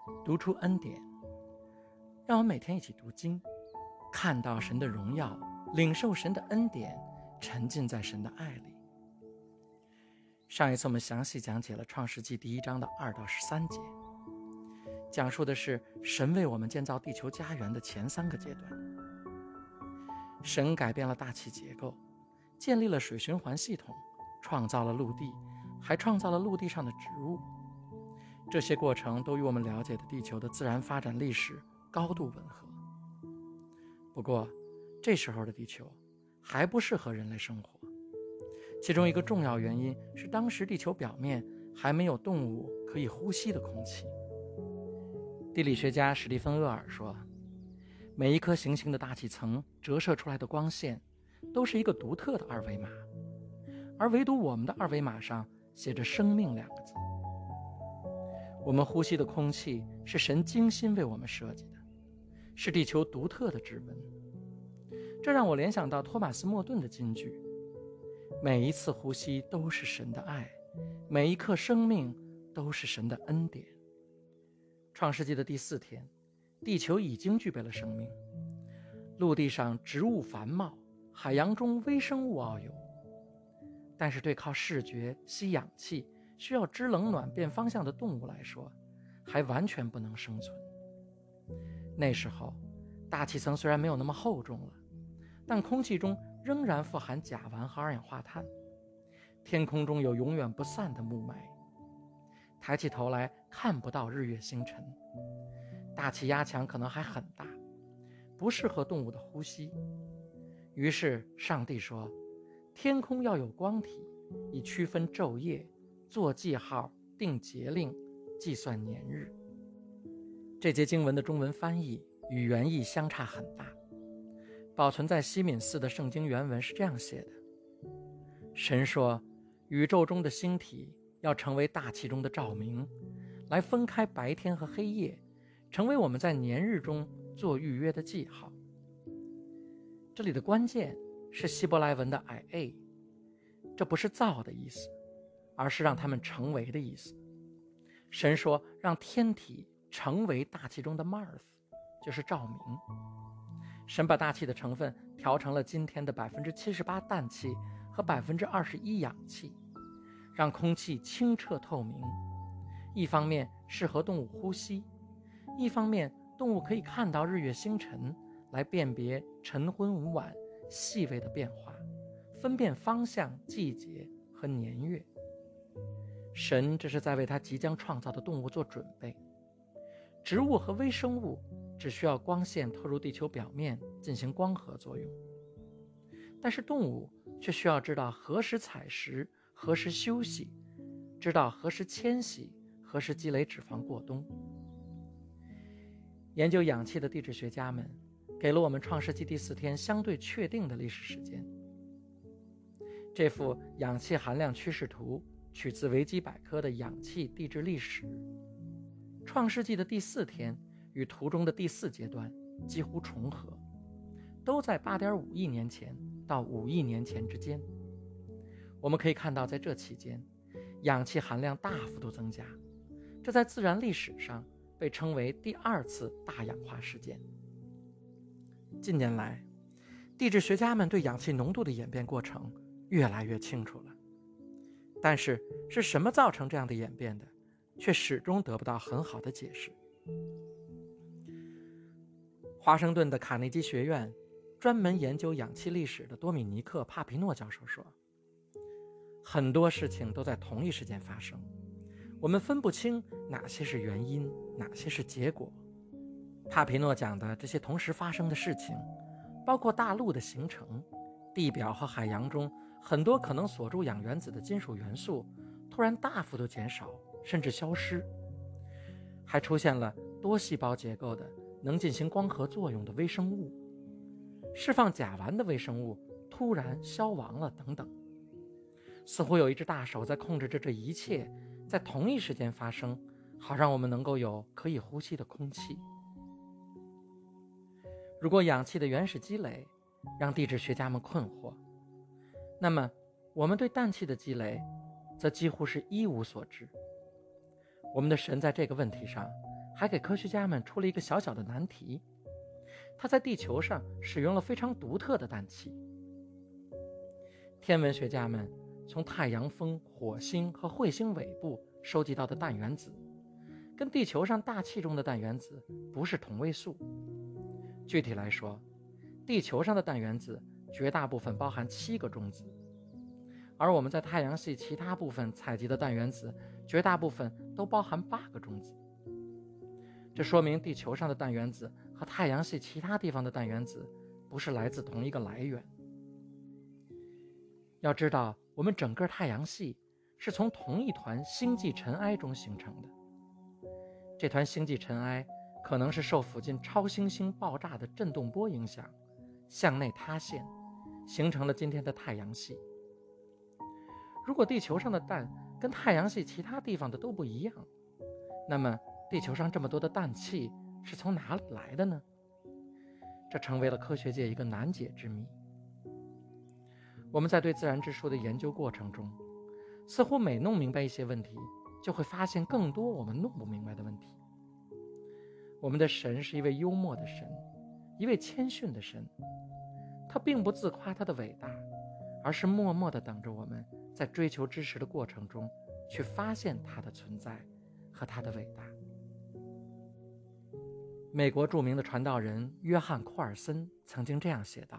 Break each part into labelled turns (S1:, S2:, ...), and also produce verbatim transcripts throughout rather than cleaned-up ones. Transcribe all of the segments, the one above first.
S1: 读出恩典。让我们每天一起读经，看到神的荣耀，领受神的恩典，沉浸在神的爱里。上一次我们详细讲解了创世纪第一章的二到十三节，讲述的是神为我们建造地球家园的前三个阶段。神改变了大气结构，建立了水循环系统，创造了陆地，还创造了陆地上的植物。这些过程都与我们了解的地球的自然发展历史高度吻合。不过，这时候的地球还不适合人类生活，其中一个重要原因是当时地球表面还没有动物可以呼吸的空气。地理学家史蒂芬·厄尔说，每一颗行星的大气层折射出来的光线都是一个独特的二维码，而唯独我们的二维码上写着生命两个字。我们呼吸的空气是神精心为我们设计的，是地球独特的指纹。这让我联想到托马斯·莫顿的金句，每一次呼吸都是神的爱，每一刻生命都是神的恩典。创世纪的第四天，地球已经具备了生命，陆地上植物繁茂，海洋中微生物遨游。但是对靠视觉吸氧气需要知冷暖变方向的动物来说，还完全不能生存。那时候大气层虽然没有那么厚重了，但空气中仍然富含甲烷和二氧化碳，天空中有永远不散的雾霾，抬起头来看不到日月星辰，大气压强可能还很大，不适合动物的呼吸。于是上帝说，天空要有光体，以区分昼夜，做记号，定节令，计算年日。这节经文的中文翻译与原意相差很大。保存在西敏寺的圣经原文是这样写的：神说，宇宙中的星体要成为大气中的照明，来分开白天和黑夜，成为我们在年日中做预约的记号。这里的关键是希伯来文的 I A， 这不是造的意思，而是让它们成为的意思。神说让天体成为大气中的 Mars， 就是照明。神把大气的成分调成了今天的 百分之七十八 氮气和 百分之二十一 氧气，让空气清澈透明，一方面适合动物呼吸，一方面动物可以看到日月星辰，来辨别晨昏午晚细微的变化，分辨方向、季节和年月。神这是在为他即将创造的动物做准备。植物和微生物只需要光线透入地球表面进行光合作用，但是动物却需要知道何时采食，何时休息，知道何时迁徙，何时积累脂肪过冬。研究氧气的地质学家们给了我们创世纪第四天相对确定的历史时间。这幅氧气含量趋势图取自维基百科的氧气地质历史。创世纪的第四天与图中的第四阶段几乎重合，都在 八点五亿年前到五亿年前之间。我们可以看到，在这期间氧气含量大幅度增加，这在自然历史上被称为第二次大氧化事件。近年来，地质学家们对氧气浓度的演变过程越来越清楚了，但是是什么造成这样的演变的，却始终得不到很好的解释。华盛顿的卡内基学院专门研究氧气历史的多米尼克·帕皮诺教授说，很多事情都在同一时间发生，我们分不清哪些是原因，哪些是结果。帕皮诺讲的这些同时发生的事情，包括大陆的形成，地表和海洋中很多可能锁住氧原子的金属元素突然大幅度减少，甚至消失，还出现了多细胞结构的能进行光合作用的微生物，释放甲烷的微生物突然消亡了等等。似乎有一只大手在控制着这一切在同一时间发生，好让我们能够有可以呼吸的空气。如果氧气的原始积累让地质学家们困惑，那么我们对氮气的积累则几乎是一无所知。我们的神在这个问题上还给科学家们出了一个小小的难题，他在地球上使用了非常独特的氮气。天文学家们从太阳风、火星和彗星尾部收集到的氮原子，跟地球上大气中的氮原子不是同位素。具体来说，地球上的氮原子绝大部分包含七个中子，而我们在太阳系其他部分采集的氮原子绝大部分都包含八个中子。这说明地球上的氮原子和太阳系其他地方的氮原子不是来自同一个来源。要知道，我们整个太阳系是从同一团星际尘埃中形成的。这团星际尘埃可能是受附近超新星爆炸的震动波影响，向内塌陷，形成了今天的太阳系。如果地球上的氮跟太阳系其他地方的都不一样，那么地球上这么多的氮气是从哪里来的呢？这成为了科学界一个难解之谜。我们在对自然之书的研究过程中，似乎每弄明白一些问题，就会发现更多我们弄不明白的问题。我们的神是一位幽默的神，一位谦逊的神，他并不自夸他的伟大，而是默默地等着我们在追求知识的过程中去发现他的存在和他的伟大。美国著名的传道人约翰·库尔森曾经这样写道：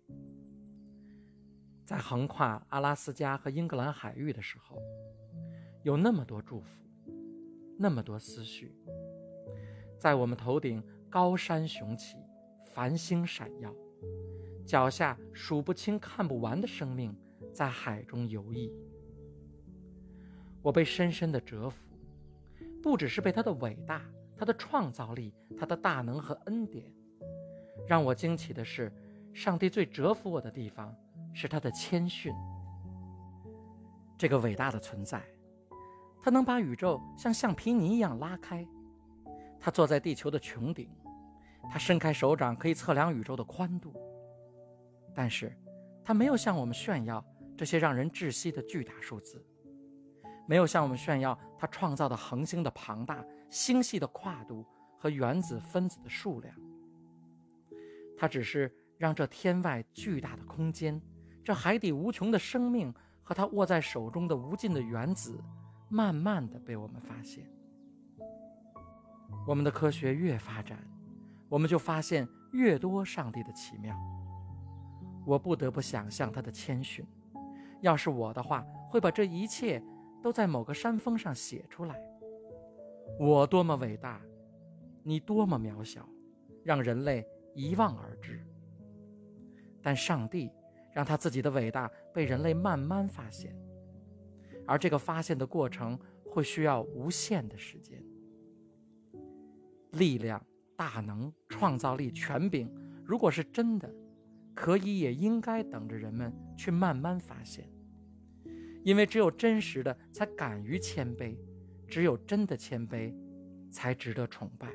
S1: 在横跨阿拉斯加和英格兰海域的时候，有那么多祝福，那么多思绪，在我们头顶高山雄起，繁星闪耀，脚下数不清看不完的生命在海中游弋。我被深深地折服，不只是被他的伟大，他的创造力，他的大能和恩典。让我惊奇的是，上帝最折服我的地方是他的谦逊。这个伟大的存在，他能把宇宙像橡皮泥一样拉开。他坐在地球的穹顶，他伸开手掌可以测量宇宙的宽度。但是他没有向我们炫耀这些让人窒息的巨大数字，没有向我们炫耀他创造的恒星的庞大、星系的跨度和原子分子的数量。他只是让这天外巨大的空间，这海底无穷的生命和他握在手中的无尽的原子，慢慢地被我们发现。我们的科学越发展，我们就发现越多上帝的奇妙。我不得不想象他的谦逊，要是我的话，会把这一切都在某个山峰上写出来。我多么伟大，你多么渺小，让人类一望而知。但上帝让他自己的伟大被人类慢慢发现，而这个发现的过程会需要无限的时间。力量、大能、创造力、权柄，如果是真的，可以也应该等着人们去慢慢发现。因为只有真实的才敢于谦卑，只有真的谦卑才值得崇拜。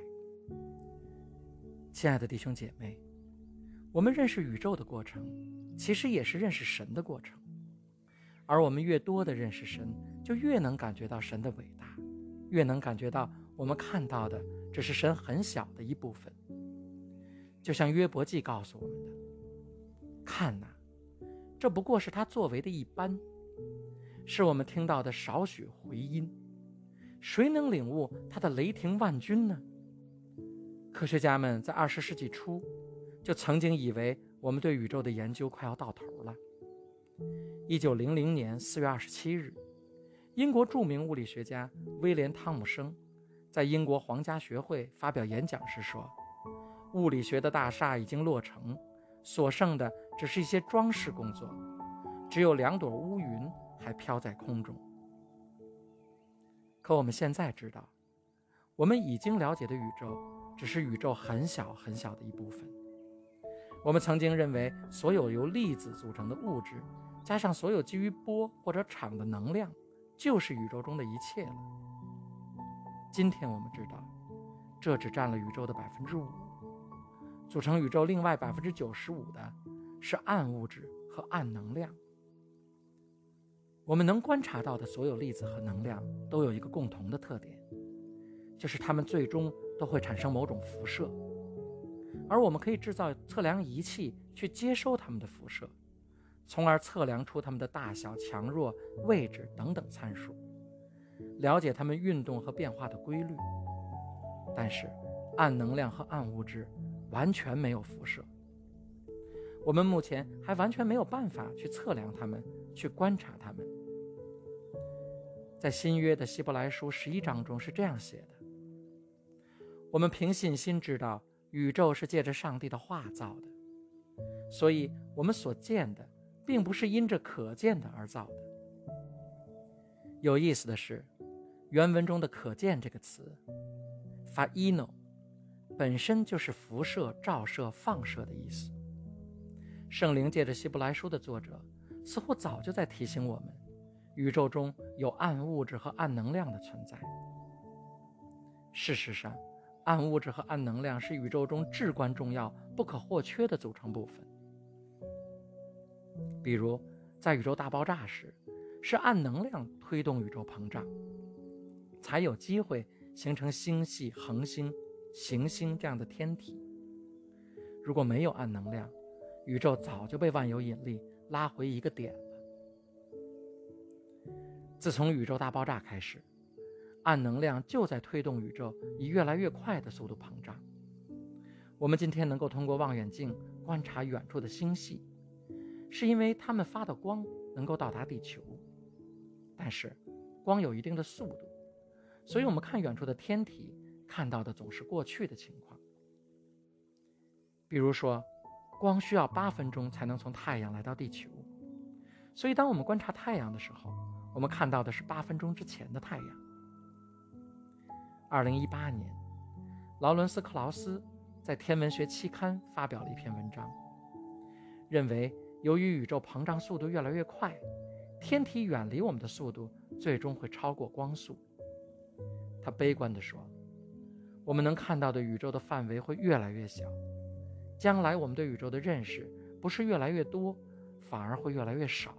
S1: 亲爱的弟兄姐妹，我们认识宇宙的过程，其实也是认识神的过程。而我们越多地认识神，就越能感觉到神的伟大，越能感觉到我们看到的只是神很小的一部分。就像约伯记告诉我们的，看哪，这不过是他作为的一般，是我们听到的少许回音，谁能领悟他的雷霆万钧呢？科学家们在二十世纪初就曾经以为我们对宇宙的研究快要到头了。一九零零年四月二十七日，英国著名物理学家威廉·汤姆生在英国皇家学会发表演讲时说，物理学的大厦已经落成，所剩的只是一些装饰工作，只有两朵乌云还飘在空中。可我们现在知道，我们已经了解的宇宙只是宇宙很小很小的一部分。我们曾经认为所有由粒子组成的物质，加上所有基于波或者场的能量，就是宇宙中的一切了。今天我们知道，这只占了宇宙的百分之五，组成宇宙另外百分之九十五的是暗物质和暗能量。我们能观察到的所有粒子和能量都有一个共同的特点，就是它们最终都会产生某种辐射，而我们可以制造测量仪器去接收它们的辐射，从而测量出它们的大小、强弱、位置等等参数，了解它们运动和变化的规律。但是暗能量和暗物质完全没有辐射，我们目前还完全没有办法去测量它们，去观察它们。在新约的希伯来书十一章中是这样写的：我们凭信心知道宇宙是借着上帝的话造的，所以我们所见的并不是因着可见的而造的。有意思的是，原文中的可见这个词 phaino 本身就是辐射、照射、放射的意思。圣灵借着希伯来书的作者似乎早就在提醒我们，宇宙中有暗物质和暗能量的存在。事实上，暗物质和暗能量是宇宙中至关重要、不可或缺的组成部分。比如，在宇宙大爆炸时，是暗能量推动宇宙膨胀，才有机会形成星系、恒星、行星这样的天体。如果没有暗能量，宇宙早就被万有引力拉回一个点了。自从宇宙大爆炸开始，暗能量就在推动宇宙以越来越快的速度膨胀。我们今天能够通过望远镜观察远处的星系，是因为它们发的光能够到达地球。但是光有一定的速度，所以我们看远处的天体看到的总是过去的情况。比如说，光需要八分钟才能从太阳来到地球，所以当我们观察太阳的时候，我们看到的是八分钟之前的太阳。二零一八年，劳伦斯·克劳斯在天文学期刊发表了一篇文章，认为由于宇宙膨胀速度越来越快，天体远离我们的速度最终会超过光速。他悲观地说，我们能看到的宇宙的范围会越来越小，将来我们对宇宙的认识不是越来越多，反而会越来越少。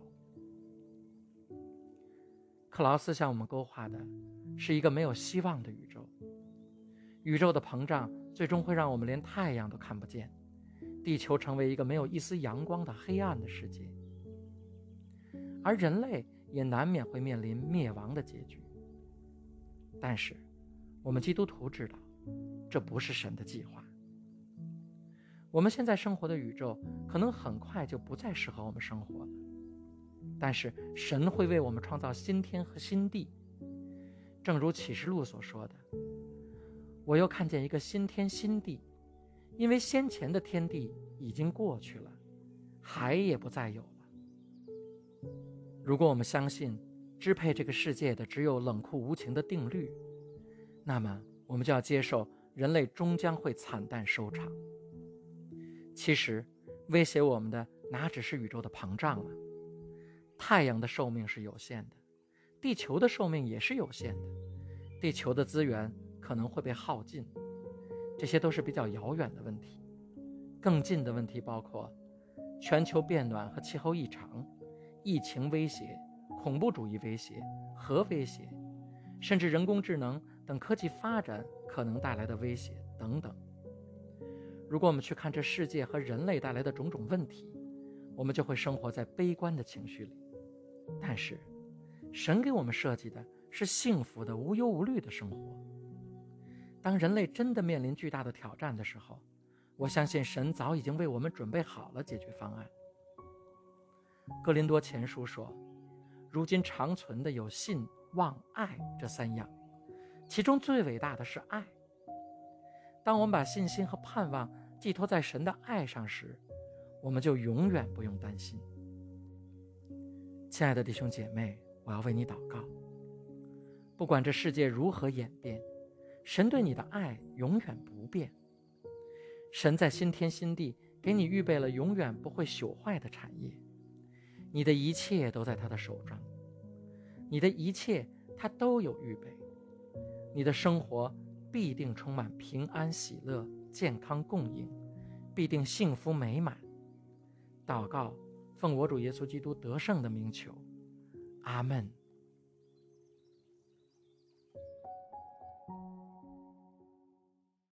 S1: 克劳斯向我们勾画的是一个没有希望的宇宙，宇宙的膨胀最终会让我们连太阳都看不见，地球成为一个没有一丝阳光的黑暗的世界，而人类也难免会面临灭亡的结局。但是我们基督徒知道，这不是神的计划。我们现在生活的宇宙可能很快就不再适合我们生活了，但是神会为我们创造新天和新地。正如启示录所说的，我又看见一个新天新地，因为先前的天地已经过去了，海也不再有了。如果我们相信支配这个世界的只有冷酷无情的定律，那么我们就要接受人类终将会惨淡收场。其实威胁我们的哪只是宇宙的膨胀啊？太阳的寿命是有限的，地球的寿命也是有限的，地球的资源可能会被耗尽，这些都是比较遥远的问题。更近的问题包括全球变暖和气候异常、疫情威胁、恐怖主义威胁、核威胁，甚至人工智能等科技发展可能带来的威胁等等。如果我们去看这世界和人类带来的种种问题，我们就会生活在悲观的情绪里。但是神给我们设计的是幸福的、无忧无虑的生活。当人类真的面临巨大的挑战的时候，我相信神早已经为我们准备好了解决方案。哥林多前书说，如今长存的有信、望、爱这三样，其中最伟大的是爱。当我们把信心和盼望寄托在神的爱上时，我们就永远不用担心。亲爱的弟兄姐妹，我要为你祷告。不管这世界如何演变，神对你的爱永远不变。神在新天新地给你预备了永远不会朽坏的产业，你的一切都在他的手中，你的一切他都有预备，你的生活必定充满平安喜乐、健康供应，必定幸福美满。祷告，奉我主耶稣基督得胜的名求，阿们。